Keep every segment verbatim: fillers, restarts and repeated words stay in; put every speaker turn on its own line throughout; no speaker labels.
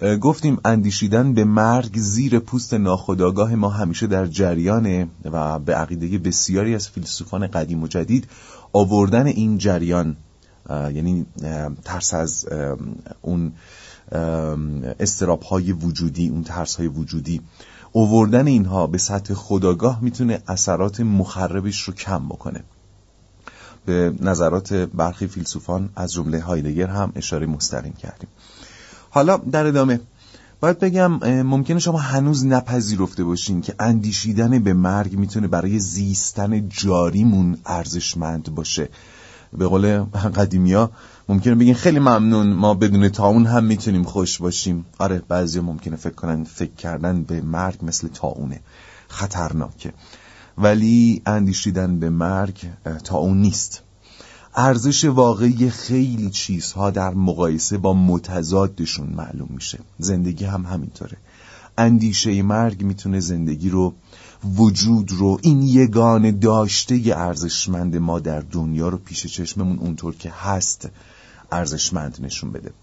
گفتیم اندیشیدن به مرگ زیر پوست ناخودآگاه ما همیشه در جریانه و به عقیده بسیاری از فیلسوفان قدیم و جدید آوردن این جریان، یعنی ترس از اون اضطراب‌های وجودی، اون ترس‌های وجودی، آوردن اینها به سطح خودآگاه میتونه اثرات مخربش رو کم بکنه. به نظرات برخی فیلسوفان از جمله هایدگر هم اشاره مستقیم کردیم. حالا در ادامه باید بگم ممکنه شما هنوز نپذیرفته باشین که اندیشیدن به مرگ میتونه برای زیستن جاریمون ارزشمند باشه. به قول قدیمیا ممکنه بگین خیلی ممنون، ما بدون طاعون هم میتونیم خوش باشیم. آره، بعضیا ممکنه فکر کنن فکر کردن به مرگ مثل طاعونه، خطرناکه، ولی اندیشیدن به مرگ طاعون نیست. ارزش واقعی خیلی چیزها در مقایسه با متضادشون معلوم میشه. زندگی هم همینطوره. اندیشه مرگ میتونه زندگی رو، وجود رو، این یگانه داشته ارزشمند ما در دنیا رو پیش چشممون اونطور که هست ارزشمند نشون بده.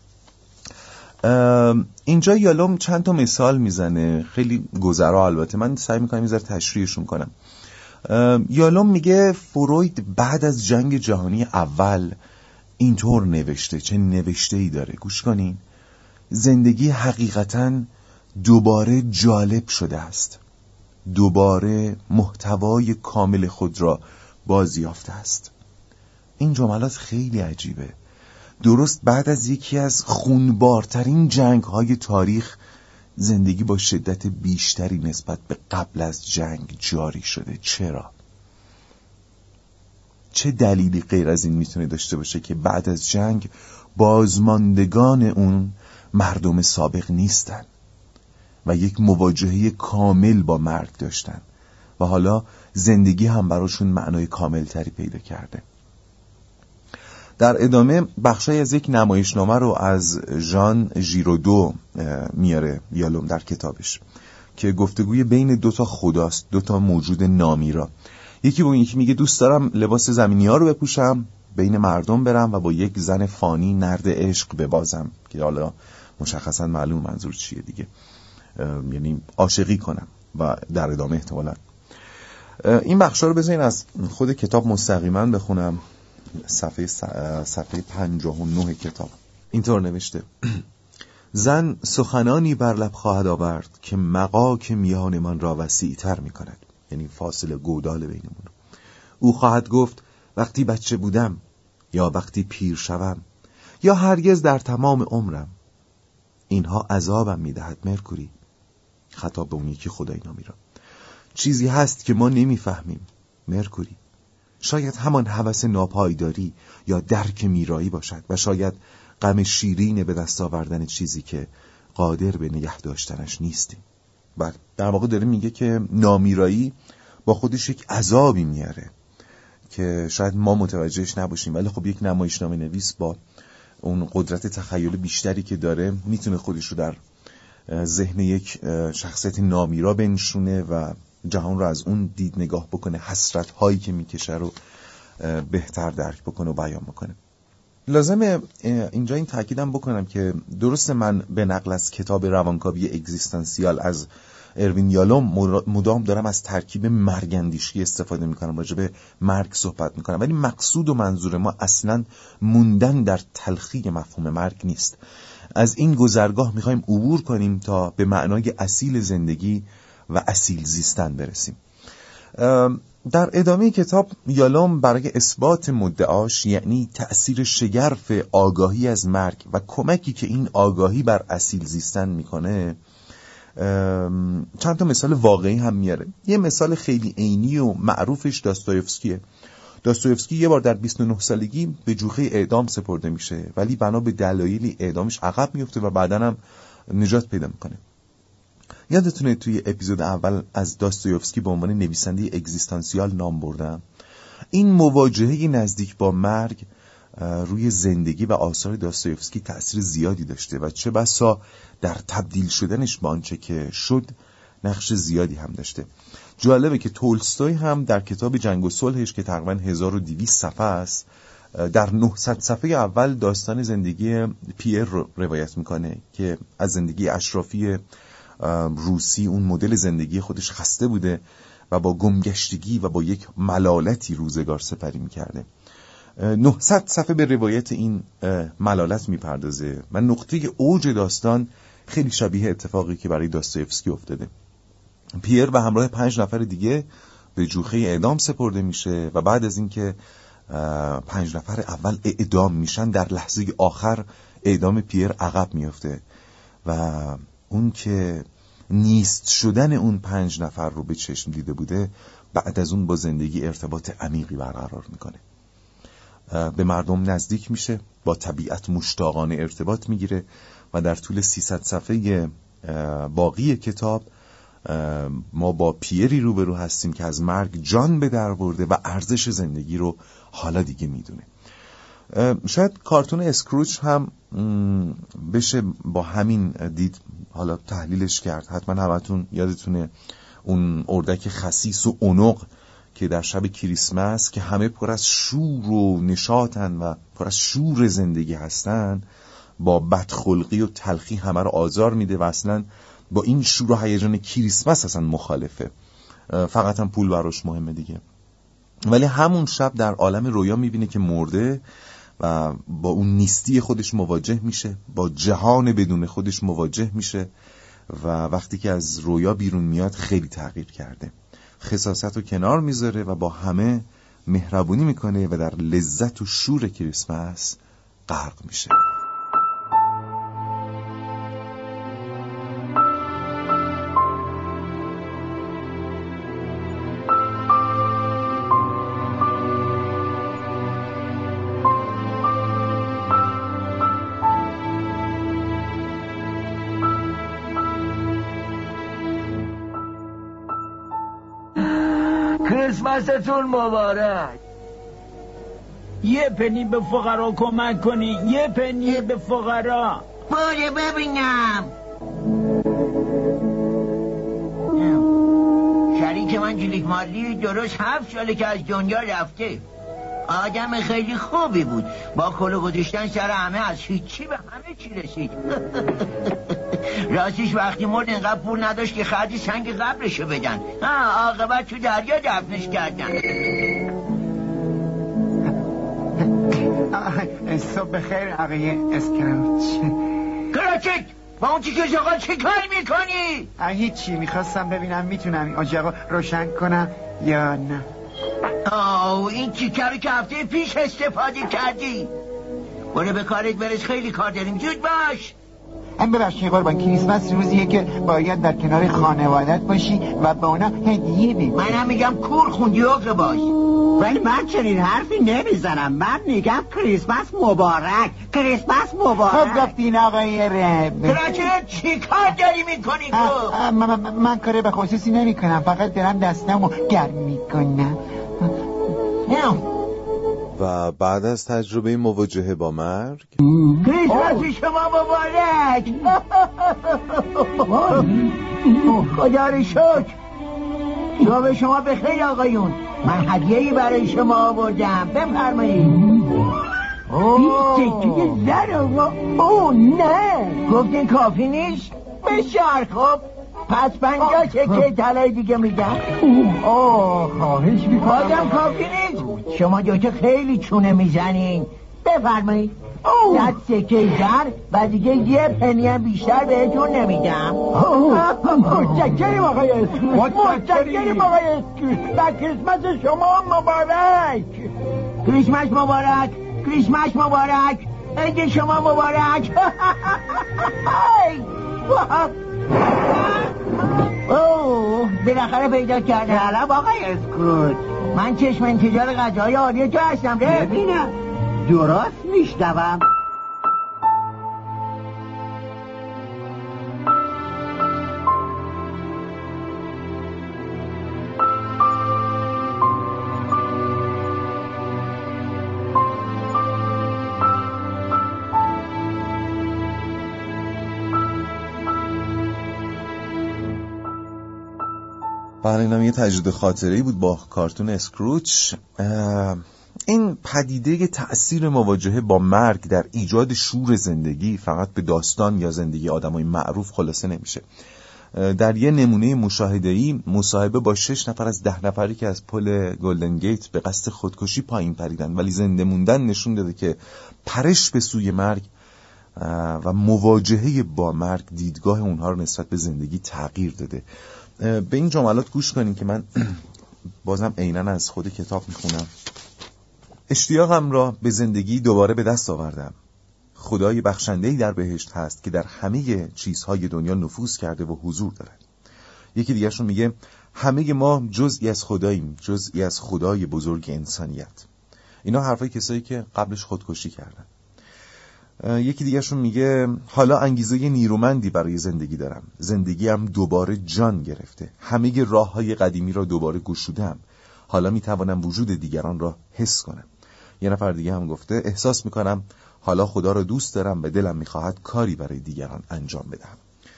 اینجا یالوم چند تا مثال میزنه، خیلی گذرا، البته من سعی میکنم یه ذره تشریحشون کنم. یالوم میگه فروید بعد از جنگ جهانی اول اینطور نوشته. چه نوشته ای داره، گوش کنین. زندگی حقیقتاً دوباره جالب شده است، دوباره محتوای کامل خود را بازیافته است. این جملات خیلی عجیبه. درست بعد از یکی از خونبارترین جنگ های تاریخ زندگی با شدت بیشتری نسبت به قبل از جنگ جاری شده. چرا؟ چه دلیلی غیر از این میتونه داشته باشه که بعد از جنگ بازماندگان اون مردم سابق نیستن و یک مواجهه کامل با مرگ داشتن و حالا زندگی هم براشون معنای کامل تری پیدا کرده. در ادامه بخشای از یک نمایشنامه رو از ژان ژیرودو میاره یالوم در کتابش که گفتگوی بین دوتا خداست، دوتا موجود نامیرا. یکی با یکی میگه دوست دارم لباس زمینی ها رو بپوشم، بین مردم برم و با یک زن فانی نرد عشق ببازم، که حالا مشخصا معلوم منظور چیه دیگه، یعنی عاشقی کنم. و در ادامه احتمالاً این بخشا رو بذارین از خود کتاب مستقیما بخونم. صفحه صفحه پنجاه و نه کتاب اینطور نوشته: زن سخنانی بر لب خواهد آورد که مغاک میان من را وسیع تر می کند، یعنی فاصله گودال بینمون. او خواهد گفت وقتی بچه بودم، یا وقتی پیر شوم، یا هرگز در تمام عمرم. اینها عذابم می دهد مرکوری. خطاب به اون یکی خدای نامی را. چیزی هست که ما نمی فهمیم مرکوری. شاید همان هوس ناپایداری یا درک میرایی باشد و شاید غم شیرین به دست آوردن چیزی که قادر به نگه داشتنش نیستیم. بله، در واقع داره میگه که نامیرایی با خودش یک عذابی میاره که شاید ما متوجهش نباشیم، ولی خب یک نمایشنامه نویس با اون قدرت تخیل بیشتری که داره میتونه خودش رو در ذهن یک شخصیت نامیرا بنشونه و جهان رو از اون دید نگاه بکنه، حسرت هایی که میکشه رو بهتر درک بکنه و بیان بکنه. لازمه اینجا این تاکیدم بکنم که درست من به نقل از کتاب روانکاوی اگزیستانسیال از اروین یالوم مدام دارم از ترکیب مرگندیشی استفاده میکنم، راجع به مرگ صحبت میکنم، ولی مقصود و منظور ما اصلا موندن در تلخی مفهوم مرگ نیست. از این گذرگاه میخوایم عبور کنیم تا به معنای اصیل زندگی و اصیل زیستن برسیم. در ادامه کتاب یالوم برای اثبات مدعاش، یعنی تأثیر شگرف آگاهی از مرگ و کمکی که این آگاهی بر اصیل زیستن میکنه، چند تا مثال واقعی هم میاره. یه مثال خیلی عینی و معروفش داستایوفسکیه. داستایوفسکی یه بار در بیست و نه سالگی به جوخه اعدام سپرده میشه، ولی بنا به دلایلی اعدامش عقب میفته و بعداً هم نجات پیدا میکنه. یادتونه توی اپیزود اول از داستایوفسکی به عنوان نویسنده اگزیستانسیال نام بردم. این مواجهه نزدیک با مرگ روی زندگی و آثار داستایوفسکی تأثیر زیادی داشته و چه بسا در تبدیل شدنش به آنچه که شد نقش زیادی هم داشته. جالبه که تولستوی هم در کتاب جنگ و صلحش که تقریباً هزار و دویست صفحه است در نهصد صفحه اول داستان زندگی پیر رو روایت میکنه که از زندگی اشرافی روسی، اون مدل زندگی خودش خسته بوده و با گمگشتگی و با یک ملالتی روزگار سپری میکرده. نهصد صفحه به روایت این ملالت میپردازه و نقطه اوج داستان خیلی شبیه اتفاقی که برای داستایفسکی افتاده. پیر به همراه پنج نفر دیگه به جوخه اعدام سپرده میشه و بعد از اینکه پنج نفر اول اعدام میشن، در لحظه آخر اعدام پیر عقب میفته و اون که نیست شدن اون پنج نفر رو به چشم دیده بوده، بعد از اون با زندگی ارتباط عمیقی برقرار میکنه، به مردم نزدیک میشه، با طبیعت مشتاقانه ارتباط میگیره و در طول سیصد صفحه باقی کتاب ما با پیری روبرو هستیم که از مرگ جان به در برده و ارزش زندگی رو حالا دیگه میدونه. شاید کارتون اسکروچ هم بشه با همین دید حالا تحلیلش کرد. حتما همتون یادتونه اون اردک خسیس و اونق که در شب کریسمس که همه پر از شور و نشاطن و پر از شور زندگی هستن، با بدخلقی و تلخی همه رو آزار میده و اصلا با این شور و هیجان کریسمس اصلا مخالفه، فقط هم پول براش مهمه دیگه. ولی همون شب در عالم رویا میبینه که مرده و با اون نیستی خودش مواجه میشه، با جهان بدون خودش مواجه میشه و وقتی که از رویا بیرون میاد خیلی تغییر کرده، خساست رو کنار میذاره و با همه مهربونی میکنه و در لذت و شور کریسمس غرق میشه.
کریسمستون مبارک.
یه پنی به فقرا کمک کنی، یه پنی به فقرا.
باره ببینم. شریک من جلیک مالی درست هفت ساله که از دنیا رفته. آدم خیلی خوبی بود، با کلو گذاشتن سر همه از هیچی به همه چی رسید. راستش وقتی مرد اینقدر پول نداشت که خرج سنگ قبرشو بدن، عاقبت تو دریا دفنش کردن.
صبح بخیر آقای اسکراوچ.
کراچک با اون چی که جاقا چی کار میکنی؟
هیچی، میخواستم ببینم میتونم این اجاقا روشن کنم یا نه.
آه این چیکه رو که هفته پیش استفاده کردی. برو به کارت برس، خیلی کار داریم، زود باش.
هم ببخشید قربان، کریسمس روزیه که باید در کنار خانوادت باشی و به اونا هدیه بدی.
من هم میگم کور خوندی که باش،
ولی من چنین حرفی نمیزنم. من میگم کریسمس مبارک، کریسمس مبارک.
خب گفتین آقای رب.
کراچه چی کار داری میکنی تو؟
من, من کاری به خصوصی نمی کنم، فقط دارم دستمو گرم میکنم.
و بعد از تجربه مواجهه با مرگ،
کریسمس شما مبارک. خدا رو شکر. صبح شما بخیر آقایون، من هدیه‌ای برای شما آوردم، بفرمایید. این سکه زر آقا. اوه نه، گفتین کافی نیست؟ بسیار خوب، پس پنجاه سکه طلای دیگه میدم.
اوه خواهش میکنم.
آدم کافی نیست؟ شما دوتا خیلی چونه میزنین، بفرمایید. صد سکه زر و دیگه یه پنی هم بیشتر بهتون نمیدم.
متشکریم آقای اسکروچ، متشکریم آقای اسکروچ. و کریسمس شما مبارک.
کریسمس مبارک، کریسمس مبارک، عید شما مبارک. اوه بالاخره پیدا کردم.
سلام آقای اسکروچ.
من چشم انتظار غذای عالی تو هستم.
ببینم درست میشنوم؟
بله اینم یه تجربه خاطره‌ای بود با کارتون اسکروچ. این پدیده تأثیر مواجهه با مرگ در ایجاد شور زندگی فقط به داستان یا زندگی آدمای معروف خلاصه نمیشه. در یه نمونه مشاهده‌ای مصاحبه با شش نفر از ده نفری که از پل گلدن گیت به قصد خودکشی پایین پریدن ولی زنده موندن نشون داده که پرش به سوی مرگ و مواجهه با مرگ دیدگاه اونها رو نسبت به زندگی تغییر داده. به این جملات گوش کنین که من بازم عیناً از خود کتاب میخونم. اشتیاقم را به زندگی دوباره به دست آوردم. خدای بخشنده‌ای در بهشت هست که در همه چیزهای دنیا نفوذ کرده و حضور دارد. یکی دیگرشون میگه همه ما جزئی از خداییم، جزئی از خدای بزرگ انسانیت. اینا حرفای کسایی که قبلش خودکشی کردن. یکی دیگرشون میگه حالا انگیزه نیرومندی برای زندگی دارم. زندگیم دوباره جان گرفته. همه راههای قدیمی را دوباره گشودم. حالا میتوانم وجود دیگران را حس کنم. یه نفر دیگه هم گفته احساس میکنم حالا خدا را دوست دارم و دلم میخواهد کاری برای دیگران انجام بدهم.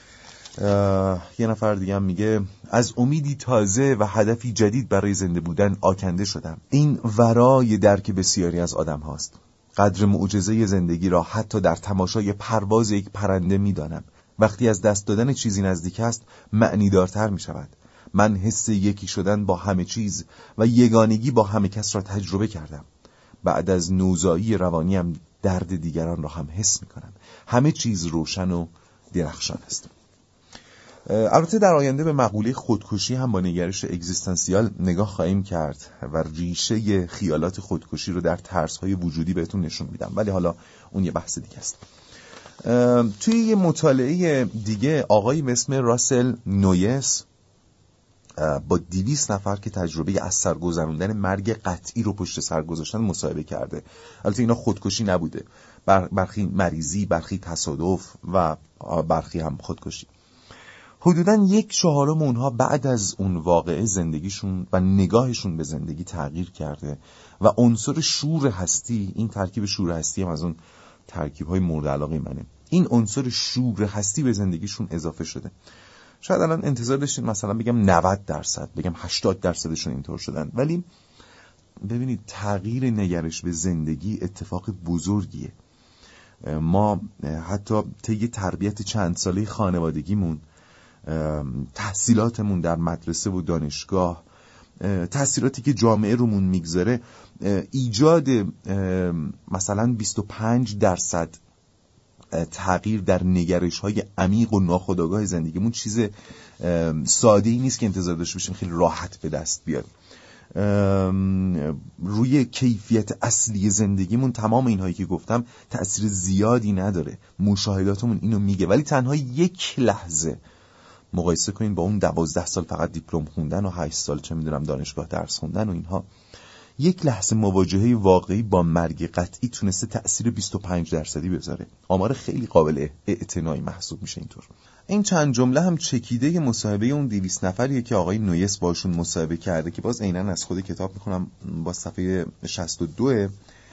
یه نفر دیگه هم میگه از امیدی تازه و هدفی جدید برای زنده بودن آکنده شدم. این ورای درک بسیاری از آدم هاست. قدر معجزه زندگی را حتی در تماشای پرواز یک پرنده میدانم. وقتی از دست دادن چیزی نزدیک است معنیدارتر میشود. من حس یکی شدن با همه چیز و یگانگی با همه کس را تجربه کردم. بعد از نوزایی روانیم درد دیگران را هم حس میکنم. همه چیز روشن و درخشان است. البته در آینده به مقوله خودکشی هم با نگرش اگزیستانسیال نگاه خواهیم کرد و ریشه خیالات خودکشی رو در ترس‌های وجودی بهتون نشون میدم، ولی حالا اون یه بحث دیگه است. توی یه مطالعه دیگه آقایی به اسم راسل نویس با دویست نفر که تجربه از سر گذروندن مرگ قطعی رو پشت سر گذاشتن مصاحبه کرده. البته اینا خودکشی نبوده، برخی مریضی، برخی تصادف و برخی هم خودکشی. حدوداً یک چهارم اونها بعد از اون واقعه زندگیشون و نگاهشون به زندگی تغییر کرده و عنصر شور هستی، این ترکیب شور هستی هم از اون ترکیب‌های مورد علاقه منه، این عنصر شور هستی به زندگیشون اضافه شده. شاید الان انتظار داشتین مثلا بگم نود درصد، بگم هشتاد درصدشون اینطور شدن، ولی ببینید تغییر نگرش به زندگی اتفاق بزرگیه. ما حتی طی تربیت چند ساله خانوادگیمون، تحصیلاتمون در مدرسه و دانشگاه، تأثیراتی که جامعه رومون میگذاره، ایجاد مثلا بیست و پنج درصد تغییر در نگرش‌های عمیق و ناخودآگاه زندگیمون چیز ساده‌ای نیست که انتظار داشته باشیم خیلی راحت به دست بیاد. روی کیفیت اصلی زندگیمون تمام اینهایی که گفتم تأثیر زیادی نداره. مشاهداتمون اینو میگه، ولی تنها یک لحظه مقایسه کنین با اون دوازده سال فقط دیپلم خوندن و هشت سال چه میدونم دانشگاه درس خوندن و اینها، یک لحظه مواجهه واقعی با مرگ قطعی تونسته تأثیر بیست و پنج درصدی بذاره. آمار خیلی قابل اعتنایی محسوب میشه اینطور. این چند جمله هم چکیده مصاحبه اون دویست نفریه که آقای نویس باشون مصاحبه کرده که باز عیناً از خود کتاب میخونم با صفحه شصت و دو.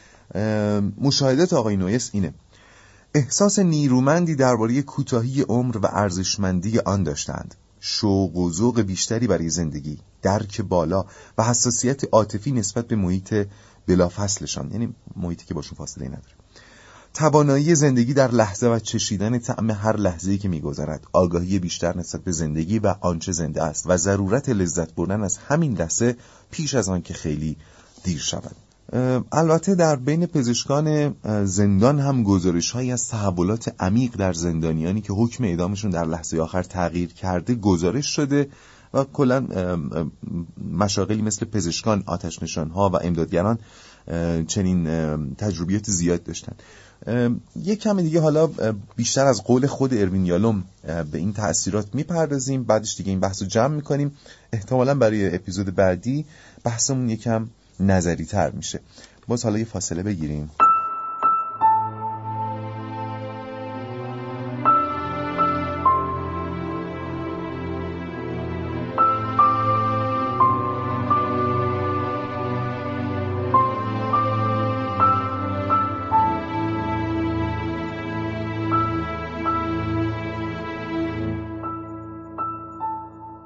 مشاهدات آقای نویس اینه: احساس نیرومندی درباره کوتاهی عمر و ارزشمندی آن داشتند، شوق و ذوق بیشتری برای زندگی، درک بالا و حساسیت عاطفی نسبت به محیط بلافاصلشان، یعنی محیطی که باشون فاصله نداره، توانایی زندگی در لحظه و چشیدن طعم هر لحظه‌ای که می‌گذرد، آگاهی بیشتر نسبت به زندگی و آنچه زنده است و ضرورت لذت بردن از همین لحظه پیش از آن که خیلی دیر شود. البته در بین پزشکان زندان هم گزارش‌هایی از تحولات عمیق در زندانیانی که حکم اعدامشون در لحظه آخر تغییر کرده گزارش شده و کلاً مشاغلی مثل پزشکان، آتش‌نشان‌ها و امدادگران چنین تجربیات زیاد داشتن. یک کم دیگه حالا بیشتر از قول خود اروین یالوم به این تأثیرات میپردازیم، بعدش دیگه این بحثو جمع میکنیم. احتمالاً برای اپیزود بعدی بحثمون یکم نظری تر میشه. باز حالا یه فاصله بگیریم.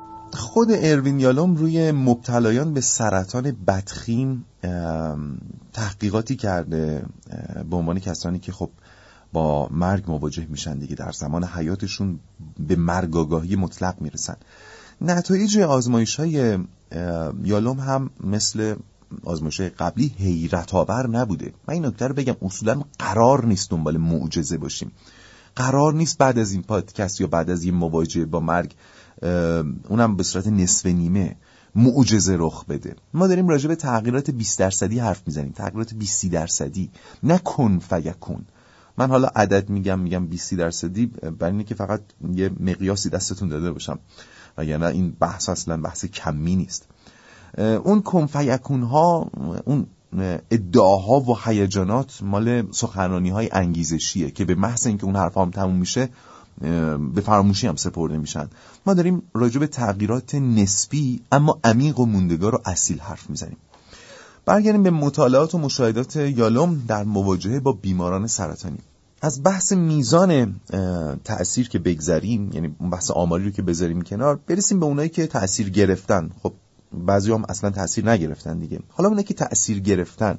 خود اروین یالوم روی مبتلایان به سرطان بدخیم تحقیقاتی کرده به عنوان کسانی که خب با مرگ مواجه میشن دیگه، در زمان حیاتشون به مرگ آگاهی مطلق میرسن. نتایج آزمایش‌های یالوم هم مثل آزمایش‌های قبلی حیرت آور نبوده. من این نکته رو بگم، اصولا قرار نیست دنبال معجزه باشیم. قرار نیست بعد از این پادکست یا بعد از این مواجهه با مرگ، اونم به صورت نصف نیمه، معجزه رخ بده. ما داریم راجع به تغییرات بیست درصدی حرف میزنیم، تغییرات بیست درصدی، نه کن فیکون. من حالا عدد میگم میگم بیست درصدی برای اینه که فقط یه مقیاسی دستتون داده باشم، وگرنه این بحث اصلا بحث کمی نیست. اون کن فیکون ها، اون ادعاها و هیجانات مال سخنرانی های انگیزشیه که به محض اینکه اون حرف هم تموم میشه به فراموشی هم سپرده میشن. ما داریم راجع به تغییرات نسبی اما عمیق و موندگار و اصیل حرف میزنیم. برگردیم به مطالعات و مشاهدات یالوم در مواجهه با بیماران سرطانی. از بحث میزان تأثیر که بگذریم، یعنی بحث آماری رو که بذاریم کنار، برسیم به اونایی که تأثیر گرفتن. خب بعضی هم اصلا تأثیر نگرفتن دیگه. حالا اونایی که تأثیر گرفتن،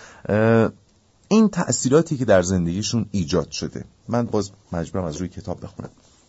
این تأثیراتی که در زندگیشون ایجاد شده، من باز مجبورم از روی کتاب بخونم.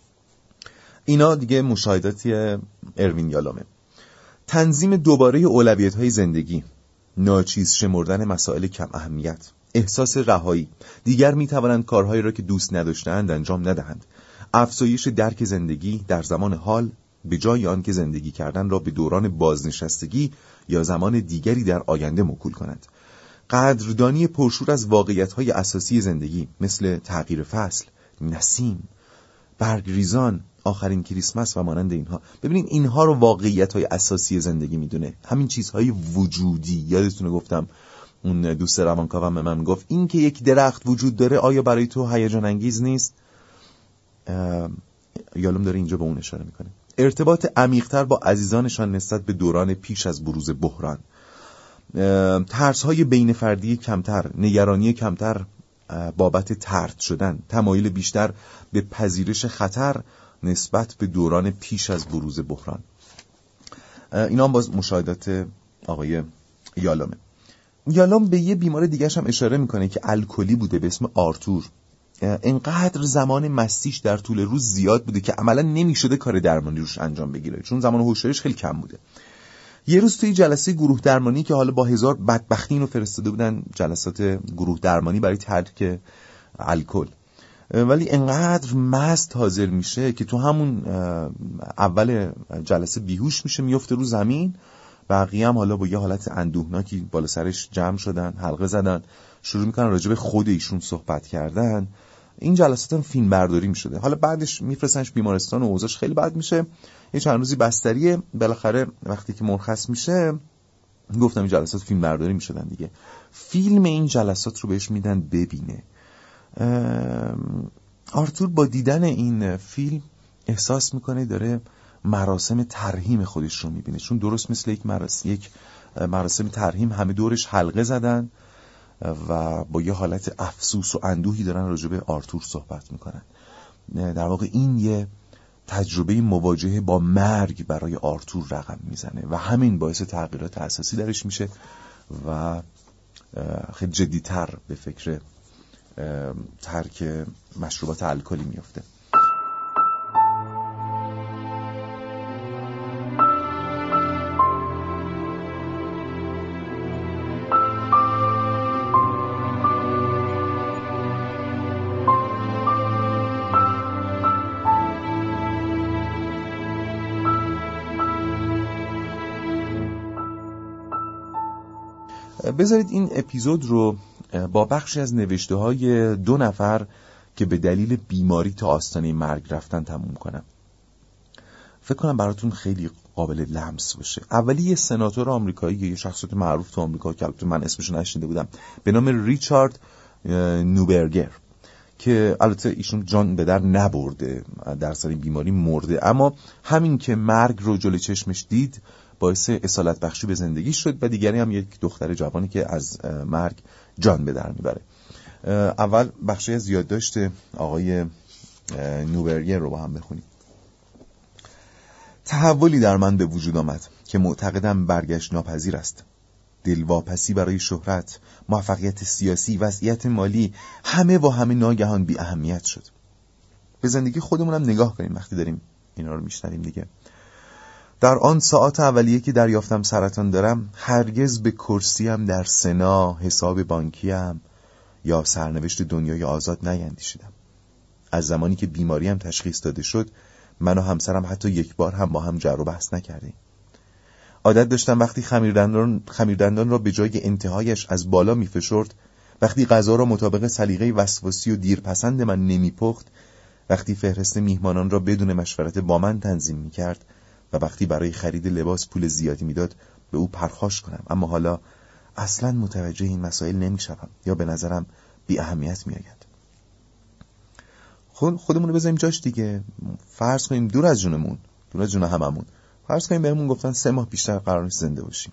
اینا دیگه مشاهداتی اروین یالومه. تنظیم دوباره اولویت‌های زندگی، ناچیز شمردن مسائل کم اهمیت، احساس رهایی، دیگر می‌توانند کارهایی را که دوست نداشتند انجام ندهند، افزایش درک زندگی در زمان حال به جای آن که زندگی کردن را به دوران بازنشستگی یا زمان دیگری در آینده موکول کنند، قدردانی پرشور از واقعیت‌های اساسی زندگی مثل تغییر فصل، نسیم، برگریزان، آخرین کریسمس و مانند اینها. ببینید اینها رو واقعیت‌های اساسی زندگی میدونه، همین چیزهای وجودی. یادتونه گفتم اون دوست روانکاوم به من گفت این که یک درخت وجود داره آیا برای تو هیجان انگیز نیست؟ یالوم داره اینجا به اون اشاره میکنه. ارتباط عمیق‌تر با عزیزانشان نسبت به دوران پیش از بروز بحران، ترس‌های بین فردی کمتر، نگرانی کمتر بابت طرد شدن، تمایل بیشتر به پذیرش خطر نسبت به دوران پیش از بروز بحران. اینا هم باز مشاهدات آقای یالومه. یالوم به یه بیمار دیگرش هم اشاره میکنه که الکلی بوده به اسم آرتور. اینقدر زمان مستیش در طول روز زیاد بوده که عملا نمیشده کار درمانی روش انجام بگیره، چون زمان هوشیاریش خیلی کم بوده. یه روز توی جلسه گروه درمانی که حالا با هزار بدبختی اینو فرستاده بودن جلسات گروه درمانی برای ترک الکل، ولی انقدر مست حاضر میشه که تو همون اول جلسه بیهوش میشه، میفته رو زمین. بقیه هم حالا با یه حالت اندوهناکی بالا سرش جمع شدن، حلقه زدن، شروع میکنن راجع به خود ایشون صحبت کردن. این جلسات هم فیلم برداری میشده. حالا بعدش میفرستنش بیمارستان و اوضاعش خیلی بد میشه، یه چند روزی بستریه. بالاخره وقتی که مرخص میشه، گفتم این جلسات فیلم برداری میشدن دیگه، فیلم این جلسات رو بهش میدن ببینه. آرتور با دیدن این فیلم احساس میکنه داره مراسم ترحیم خودش رو میبینه، چون درست مثل یک مراسم یک مراسم ترحیم همه دورش حلقه زدن و با یه حالت افسوس و اندوهی دارن راجع به آرتور صحبت میکنن. در واقع این یه تجربه مواجهه با مرگ برای آرتور رقم میزنه و همین باعث تغییرات اساسی درش میشه و خیلی جدی‌تر به فکر ترک مشروبات الکلی میفته. بذارید این اپیزود رو با بخشی از نوشته های دو نفر که به دلیل بیماری تا آستانه مرگ رفتن تموم کنم. فکر کنم براتون خیلی قابل لمس باشه. اولی یه سناتور آمریکایی، یه شخصیت معروف تو آمریکا که البته من اسمش رو نشنیده بودم، به نام ریچارد نوبرگر، که البته ایشون جان به در نبرده، در سر بیماری مرده، اما همین که مرگ رو جلوی چشمش دید باعث اصالت بخشی به زندگی شد و دیگری هم یک دختر جوانی که از مرگ جان به در میبره. اول بخشی از یادداشت آقای نوبرگر رو با هم بخونیم. تحولی در من به وجود آمد که معتقدم برگشت ناپذیر است. دلواپسی برای شهرت، موفقیت سیاسی، وضعیت مالی، همه و همه ناگهان بی اهمیت شد. به زندگی خودمون هم نگاه کنیم وقتی داریم اینا رو میشنویم دیگه. در آن ساعات اولیه که دریافتم سرطان دارم، هرگز به کرسیم در سنا، حساب بانکیم یا سرنوشت دنیای آزاد نیندیشیدم. از زمانی که بیماریم تشخیص داده شد، من و همسرم حتی یک بار هم با هم جر و بحث نکردیم. عادت داشتم وقتی خمیردندان خمیردندان را به جای انتهایش از بالا میفشرد، وقتی غذا را مطابق سلیقه وسواسی و دیرپسند من نمیپخت، وقتی فهرست میهمانان را بدون مشورت با من تنظیم میکرد و وقتی برای خرید لباس پول زیادی میداد به او پرخاش کنم. اما حالا اصلاً متوجه این مسائل نمیشم یا به نظرم بی اهمیت میآید. خود خودمون رو بذاریم جاش دیگه. فرض کنیم دور از جونمون، دور از جون هممون، فرض کنیم بهمون گفتن سه ماه بیشتر قرار نیست زنده باشیم.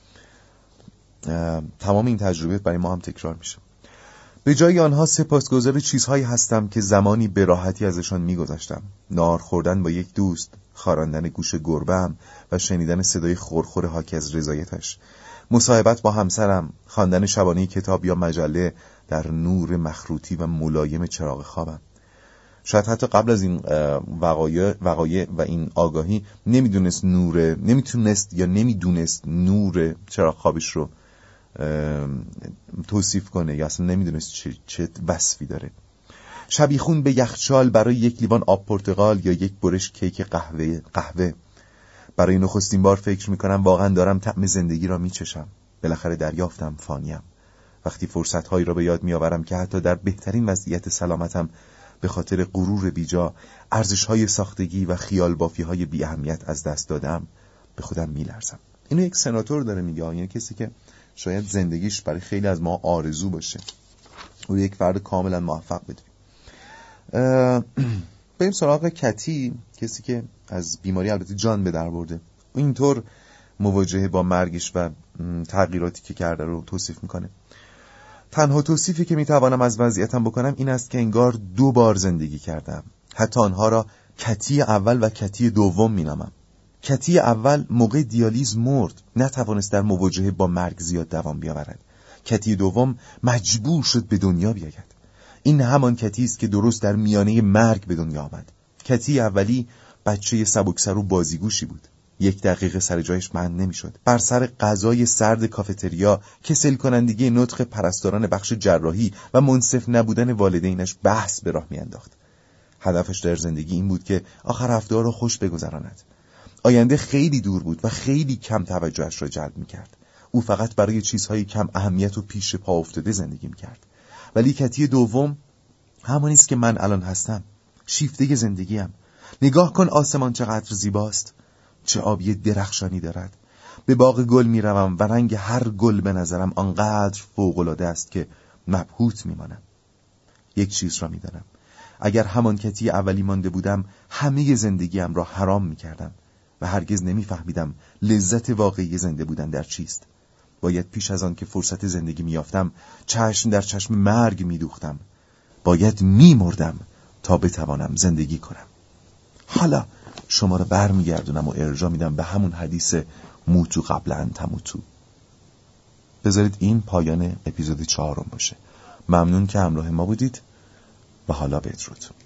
تمام این تجربه برای ما هم تکرار میشه. به جای آنها سپاسگزار چیزهایی هستم که زمانی به راحتی ازشان میگذشتم. نهار خوردن با یک دوست، خاراندن گوش گربه‌ام و شنیدن صدای خورخور حاکی از رضایتش، مصاحبت با همسرم، خواندن شبانه کتاب یا مجله در نور مخروطی و ملایم چراغ خوابم. شاید حتی قبل از این وقایع وقایع و این آگاهی نمیدونست نور نمیتونست یا نمیدونست نور چراغ خوابش رو توصیف کنه یا اصلا نمیدونست چه, چه وصفی داره. شبیخون به یخچال برای یک لیوان آب پرتقال یا یک برش کیک قهوه قهوه برای نخستین بار فکر میکنم واقعا دارم طعم زندگی را میچشم. بالاخره دریافتم فانیم. وقتی فرصتهایی را به یاد میآورم که حتی در بهترین وضعیت سلامتم به خاطر غرور بیجا، ارزش‌های ساختگی و خیال بافی‌های بی اهمیت از دست دادم، به خودم میلرزم. اینو یک سناتور داره میگه، یعنی کسی که شاید زندگیش برای خیلی از ما آرزو باشه، او یک فرد کاملا موفق بدونیم. بریم سراغ کتی، کسی که از بیماری البته جان به در برده. اینطور مواجهه با مرگش و تغییراتی که کرده رو توصیف میکنه. تنها توصیفی که میتوانم از وضعیتم بکنم این است که انگار دو بار زندگی کردم. حتی آنها را کتی اول و کتی دوم مینامم. کتی اول موقع دیالیز مرد، نتوانست در مواجهه با مرگ زیاد دوام بیاورد. کتی دوم مجبور شد به دنیا بیاید. این همان کتی است که درست در میانه مرگ به دنیا آمد. کتی اولی بچه سبکسر و بازیگوشی بود. یک دقیقه سر جایش بند نمیشد. بر سر غذای سرد کافتریا، کسل کنندگی نطق پرستاران بخش جراحی و منصف نبودن والدینش بحث به راه میانداخت. هدفش در زندگی این بود که آخر هفته ها را خوش بگذراند. آینده خیلی دور بود و خیلی کم توجهش را جلب میکرد. او فقط برای چیزهای کم اهمیت و پیش پا افتاده زندگی میکرد. ولی کتی دوم همانی است که من الان هستم. شیفته زندگیم. نگاه کن آسمان چقدر زیباست. چه آبی درخشانی دارد. به باغ گل می روم و رنگ هر گل به نظرم آنقدر فوق‌العاده است که مبهوت می مانم. یک چیز را می دانم. اگر همان کتی اولی مانده بودم همه زندگیم را حرام می کردم و هرگز نمی فهمیدم لذت واقعی زنده بودن در چیست. باید پیش از آن که فرصت زندگی می یافتم چشم در چشم مرگ می دوختم. باید می مردم تا بتوانم زندگی کنم. حالا شما را برمیگردونم و ارجاع میدم به همون حدیث موتو قبل ان تموتو. بذارید این پایان اپیزود چهارم باشه. ممنون که همراه ما بودید و حالا بدرود.